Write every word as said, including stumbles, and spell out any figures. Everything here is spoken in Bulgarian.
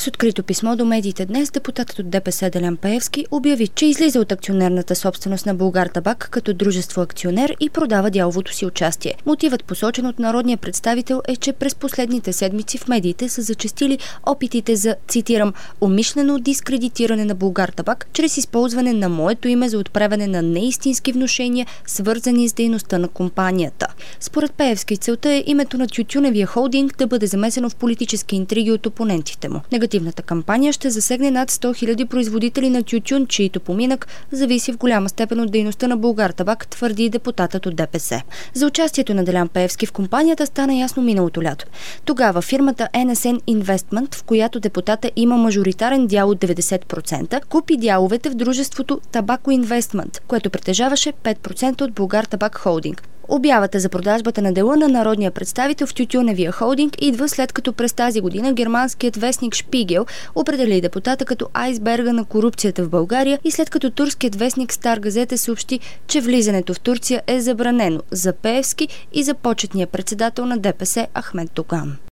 С открито писмо до медиите днес депутатът от ДПС Делян Пеевски обяви, че излиза от акционерната собственост на Булгартабак като дружество акционер и продава дяловото си участие. Мотивът, посочен от народния представител, е, че през последните седмици в медиите са зачестили опитите за, цитирам, умишлено дискредитиране на Булгартабак чрез използване на моето име за отправяне на неистински внушения, свързани с дейността на компанията. Според Пеевски целта е името на тютюневия холдинг да бъде замесено в политически интриги от опонентите му. Негативната кампания ще засегне над сто хиляди производители на тютюн, чието поминък зависи в голяма степен от дейността на Булгартабак, твърди депутатът от ДПС. За участието на Делян Пеевски в компанията стана ясно миналото лято. Тогава фирмата Ен Ес Ен Investment, в която депутата има мажоритарен дял от деветдесет процента, купи дяловете в дружеството Табако Инвестмент, което притежаваше пет процента от Булгартабак холдинг. Обявата за продажбата на дела на народния представител в тютюневия холдинг идва след като през тази година германският вестник Шпигел определи депутата като айсберга на корупцията в България и след като турският вестник Стар Газете съобщи, че влизането в Турция е забранено за Пеевски и за почетния председател на ДПС Ахмед Доган.